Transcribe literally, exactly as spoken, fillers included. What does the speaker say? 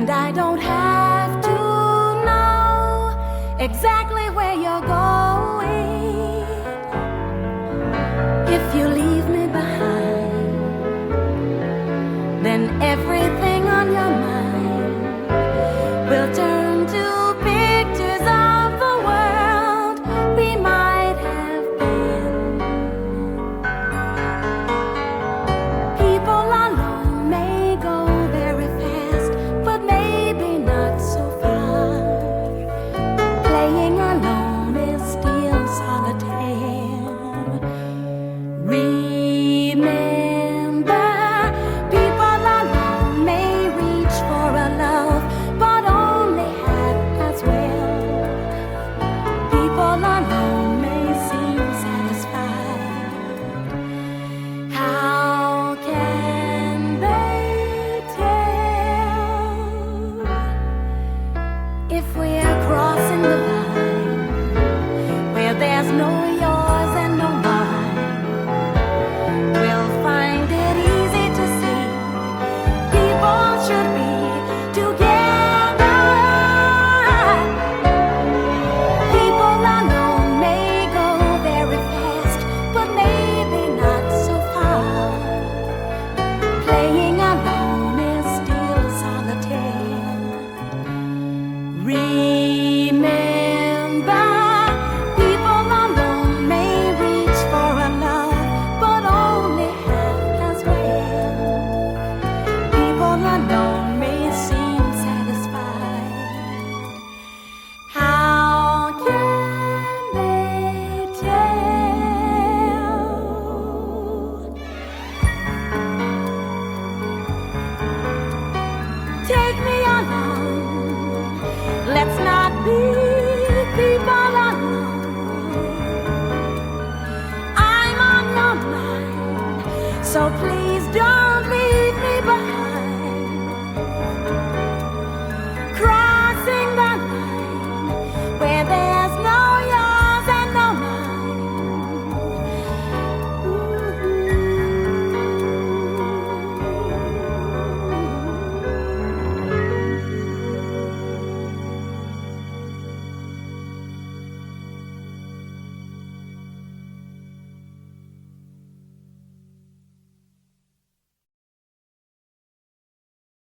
And I don't have to know exactly where you're going. If you leave me behind, then everything on your mind will turn to pictures of the world we might have been. People alone may go very fast, but maybe not so far. Playing alone is still solitaire. Remember, people alone may reach for a love, but only half as well. People alone may seem satisfied. How can they tell if we're crossing the line where there's no yours and no mine? We'll find it easy to see people should be together. People alone may go very fast, but maybe not so far. Playing alone is still solitaire. Remember, people alone may reach for a love, but only half as well. People alone may seem satisfied. How can they tell? Take me along, let's not be people alone. I'm on your mind, so please